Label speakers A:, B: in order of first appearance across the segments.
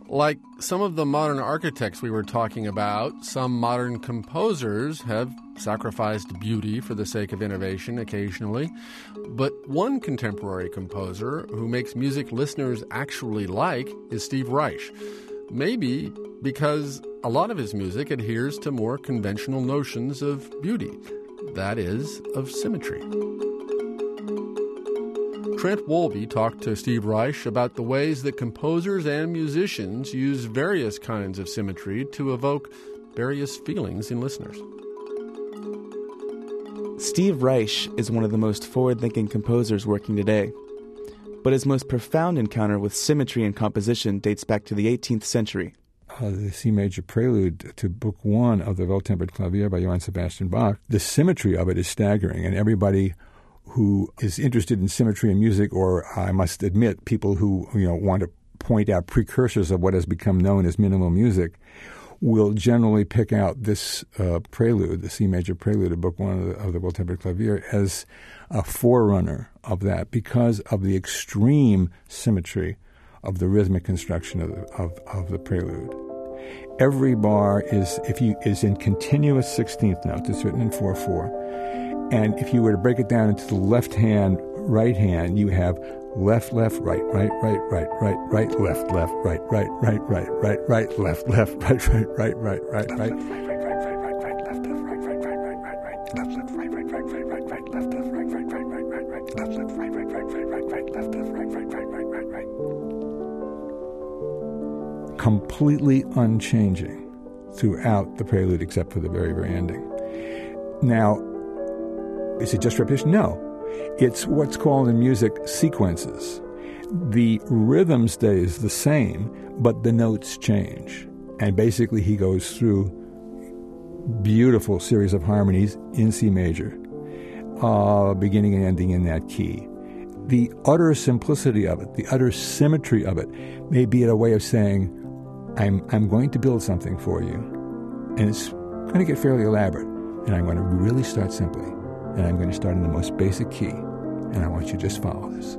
A: Like some of the modern architects we were talking about, some modern composers have sacrificed beauty for the sake of innovation occasionally. But one contemporary composer who makes music listeners actually like is Steve Reich. Maybe because a lot of his music adheres to more conventional notions of beauty, that is, of symmetry. Trent Wolbe talked to Steve Reich about the ways that composers and musicians use various kinds of symmetry to evoke various feelings in listeners.
B: Steve Reich is one of the most forward-thinking composers working today. But his most profound encounter with symmetry in composition dates back to the 18th century.
C: The C major prelude to Book 1 of the Wohltempered Klavier by Johann Sebastian Bach, the symmetry of it is staggering, and everybody who is interested in symmetry in music, or I must admit, people who want to point out precursors of what has become known as minimal music, will generally pick out this prelude, the C major prelude of Book 1 of the Wohltempered Klavier, as a forerunner of that because of the extreme symmetry of the rhythmic construction of the prelude. Every bar is in continuous 16th notes. It's written in 4/4. And if you were to break it down into the left hand, right hand, you have left, left, right, right, right, right, right, right, left, left, right, right, right, right, right, right, left, left, right, right, right, right, right, right, completely unchanging throughout the prelude except for the very, very ending. Now, is it just repetition? No. It's what's called in music sequences. The rhythm stays the same, but the notes change. And basically he goes through beautiful series of harmonies in C major, beginning and ending in that key. The utter simplicity of it, the utter symmetry of it, may be a way of saying, I'm going to build something for you, and it's going to get fairly elaborate, and I'm going to really start simply, and I'm going to start in the most basic key, and I want you to just follow this.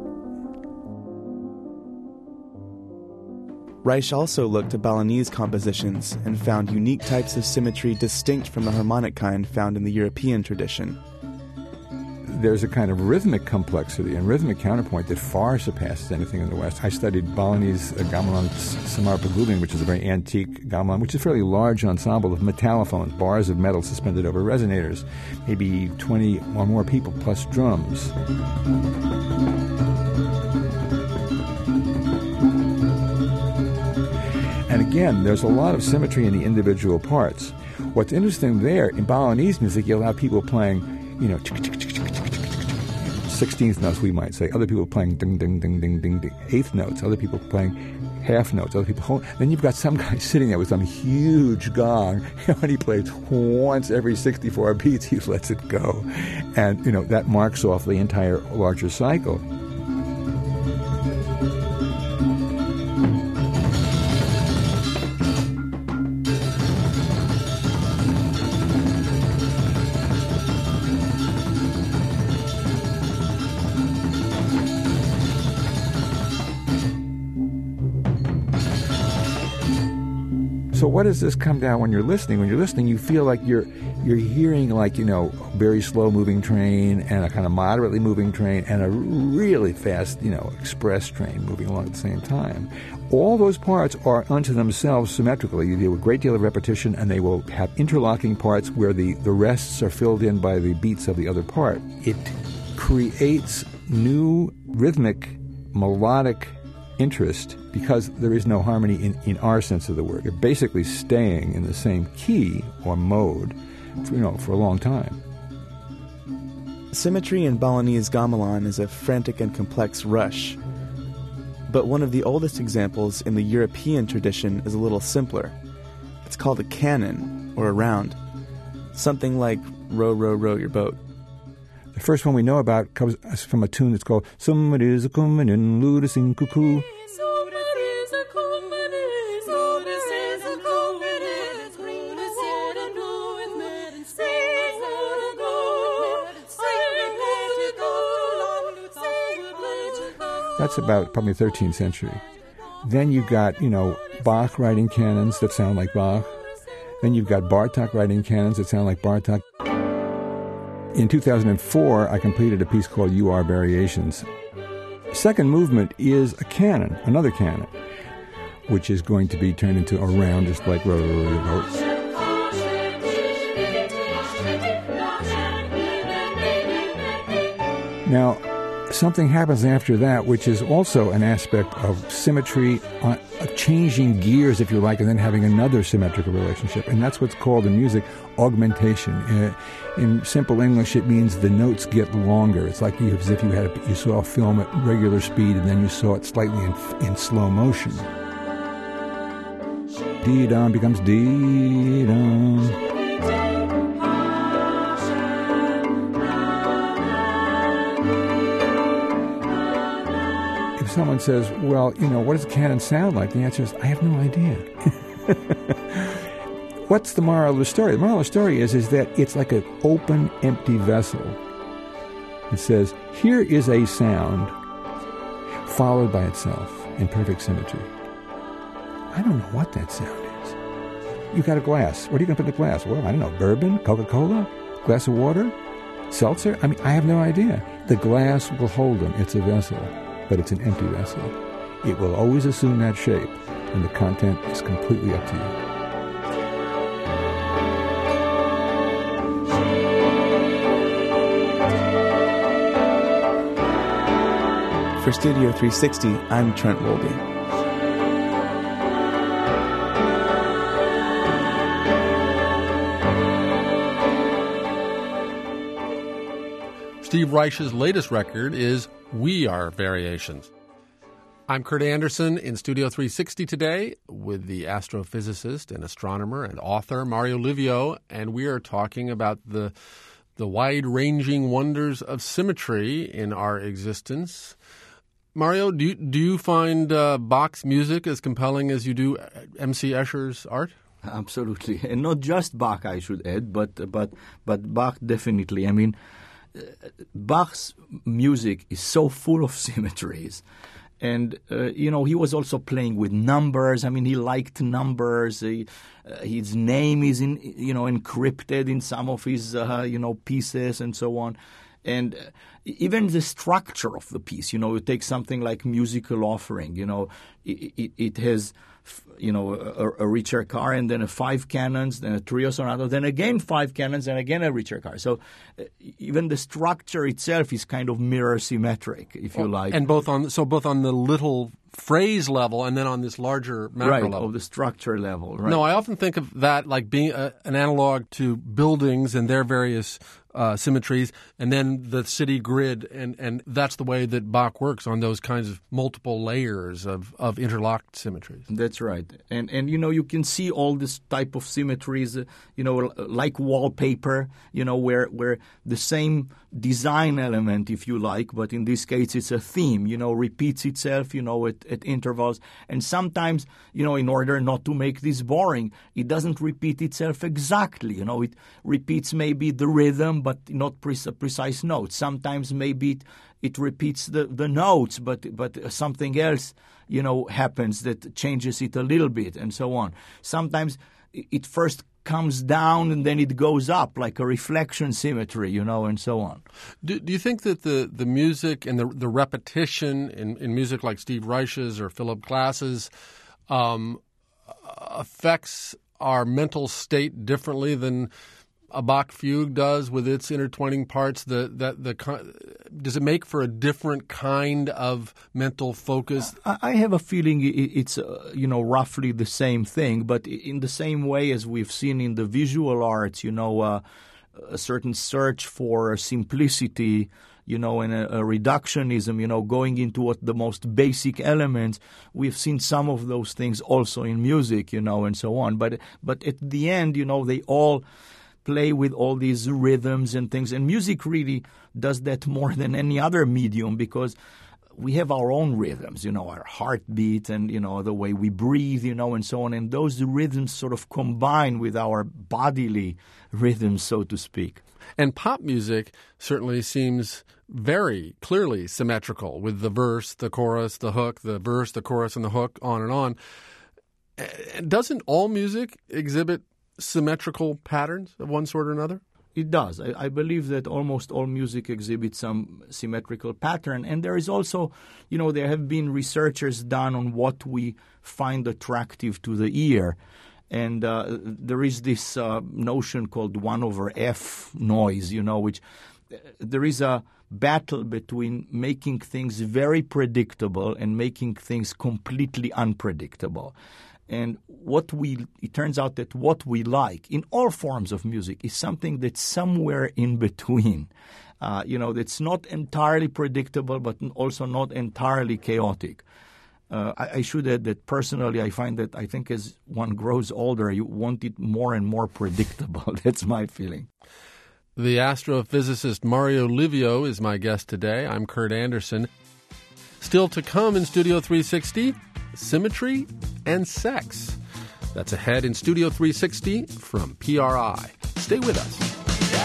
B: Reich also looked at Balinese compositions and found unique types of symmetry distinct from the harmonic kind found in the European tradition.
C: There's a kind of rhythmic complexity and rhythmic counterpoint that far surpasses anything in the West. I studied Balinese gamelan Semar Pagubin, which is a very antique gamelan, which is a fairly large ensemble of metallophones, bars of metal suspended over resonators, maybe 20 or more people plus drums. And again, there's a lot of symmetry in the individual parts. What's interesting there, in Balinese music, you allow people playing, 16th notes, we might say. Other people playing ding, ding, ding, ding, ding, ding. Eighth notes. Other people playing half notes. Other people Then you've got some guy sitting there with some huge gong. When he plays once every 64 beats, he lets it go. And, that marks off the entire larger cycle. So what does this come down when you're listening? When you're listening, you feel like you're hearing a very slow moving train and a kind of moderately moving train and a really fast, express train moving along at the same time. All those parts are unto themselves symmetrical. You do a great deal of repetition, and they will have interlocking parts where the rests are filled in by the beats of the other part. It creates new rhythmic, melodic interest because there is no harmony in our sense of the word. You're basically staying in the same key or mode, for a long time.
B: Symmetry in Balinese gamelan is a frantic and complex rush. But one of the oldest examples in the European tradition is a little simpler. It's called a canon, or a round. Something like row, row, row your boat.
C: The first one we know about comes from a tune that's called Summarizakumanin Ludasin Cuckoo. That's about probably 13th century. Then you got, Bach writing canons that sound like Bach. Then you've got Bartok writing canons that sound like Bartok. In 2004, I completed a piece called You Are Variations. Second movement is a canon, another canon, which is going to be turned into a round just like Rhodes. Now, something happens after that, which is also an aspect of symmetry, of changing gears, if you like, and then having another symmetrical relationship. And that's what's called in music augmentation. In simple English, it means the notes get longer. It's like as if you saw a film at regular speed and then you saw it slightly in slow motion. Dee-dum becomes dee-dum. Someone says, well, what does a canon sound like? The answer is, I have no idea. What's the moral of the story? The moral of the story is that it's like an open, empty vessel. It says, here is a sound followed by itself in perfect symmetry. I don't know what that sound is. You got a glass. What are you going to put in the glass? Well, I don't know, bourbon, Coca-Cola, glass of water, seltzer? I have no idea. The glass will hold them. It's a vessel. But it's an empty vessel. It will always assume that shape, and the content is completely up to
B: you. For Studio 360, I'm Trent Wolby.
A: Steve Reich's latest record is We Are Variations. I'm Kurt Anderson in Studio 360 today with the astrophysicist and astronomer and author Mario Livio, and we are talking about the wide-ranging wonders of symmetry in our existence. Mario, do you find Bach's music as compelling as you do M.C. Escher's art?
D: Absolutely, and not just Bach, I should add, but Bach definitely. I mean, Bach's music is so full of symmetries. And, he was also playing with numbers. I mean, he liked numbers. His name is, encrypted in some of his, pieces and so on. And even the structure of the piece, you take something like Musical Offering, it has, a richer car and then 5 cannons, then a trio sonato, then again 5 cannons and again a richer car. So even the structure itself is kind of mirror symmetric, if you like.
A: And both on the little phrase level and then on this larger macro level.
D: Right, of the structure level. Right.
A: No, I often think of that like being an analog to buildings and their various symmetries, and then the city grid, and that's the way that Bach works on those kinds of multiple layers of interlocked symmetries.
D: That's right. And you can see all this type of symmetries, like wallpaper, where the same design element, if you like, but in this case it's a theme, repeats itself, at intervals. And sometimes, in order not to make this boring, it doesn't repeat itself exactly. It repeats maybe the rhythm, but not precise notes. Sometimes maybe it repeats the notes, but something else, happens that changes it a little bit, and so on. Sometimes it first comes down and then it goes up, like a reflection symmetry, and so on.
A: Do you think that the music and the repetition in music like Steve Reich's or Philip Glass's affects our mental state differently than a Bach fugue does with its intertwining parts? Does it make for a different kind of mental focus?
D: I have a feeling it's roughly the same thing, but in the same way as we've seen in the visual arts, a certain search for simplicity, and a reductionism, going into what the most basic elements. We've seen some of those things also in music, and so on. But at the end, they all play with all these rhythms and things. And music really does that more than any other medium, because we have our own rhythms, our heartbeat and, the way we breathe, and so on. And those rhythms sort of combine with our bodily rhythms, so to speak.
A: And pop music certainly seems very clearly symmetrical with the verse, the chorus, the hook, the verse, the chorus, and the hook, on and on. Doesn't all music exhibit symmetrical patterns of one sort or another?
D: It does. I believe that almost all music exhibits some symmetrical pattern. And there is also, there have been researchers done on what we find attractive to the ear. And there is this notion called 1/f noise, which there is a battle between making things very predictable and making things completely unpredictable. And it turns out that what we like in all forms of music is something that's somewhere in between. That's not entirely predictable, but also not entirely chaotic. I should add that personally, I find that I think as one grows older, you want it more and more predictable. That's my feeling.
A: The astrophysicist Mario Livio is my guest today. I'm Kurt Anderson. Still to come in Studio 360, symmetry and sex. That's ahead in Studio 360 from PRI. Stay with us.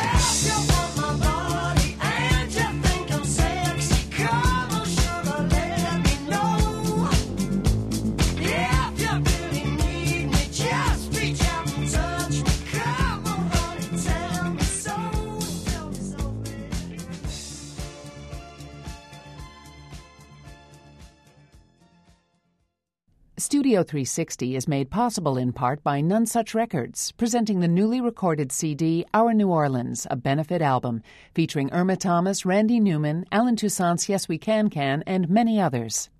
E: Studio 360 is made possible in part by None Such Records, presenting the newly recorded CD, Our New Orleans, a benefit album, featuring Irma Thomas, Randy Newman, Alan Toussaint's Yes We Can, and many others.